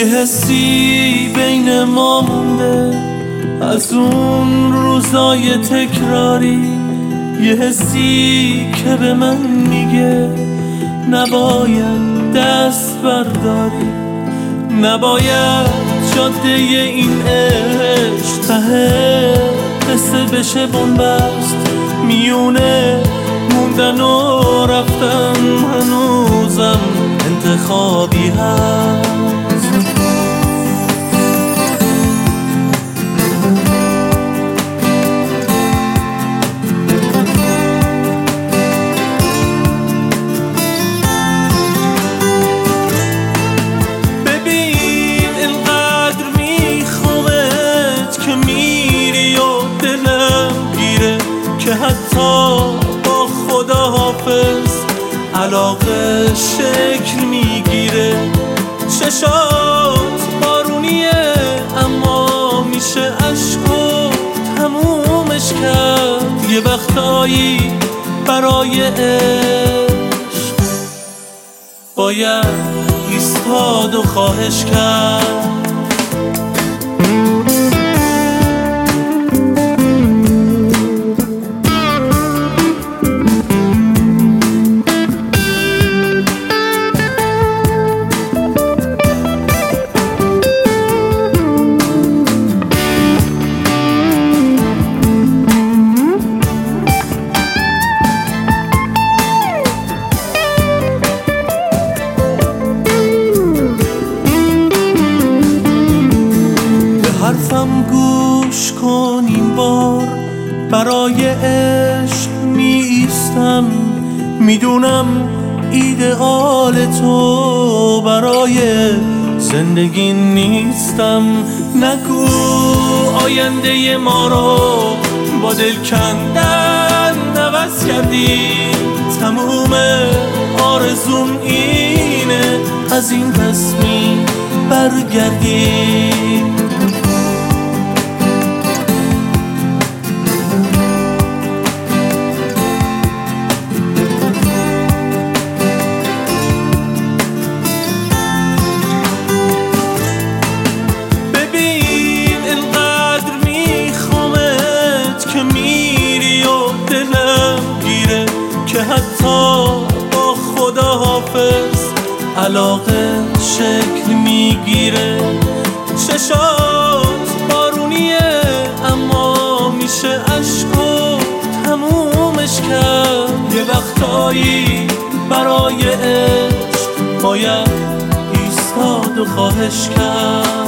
یه حسی بین ما مونده از اون روزای تکراری، یه حسی که به من میگه نباید دست برداری، نباید جاده این عشق ته قصه بشه بنبست، میونه موندن و رفتن هنوزم انتخابی هست. ببین اینقدر میخوامت که میری و دلم گیره که حتی با خدا حافظ علاقه شکل میگیره. چشات بارونیه اما میشه عشق و تمومش کرد، یه وقتایی برای عشق باید ایستاد و خواهش کرد. حرفم گوش کن این بار، برای عشق می ایستم، میدونم ایدئال تو برای زندگی نیستم. نگو آینده ما رو با دل کندن عوض کردی، تموم آرزوم اینه از این قسمی برگردی. که حتی با خدا حافظ علاقه شکل میگیره. چشات بارونیه اما میشه عشق و تمومش کرد، یه وقتایی برای عشق باید ایستاد و خواهش کرد.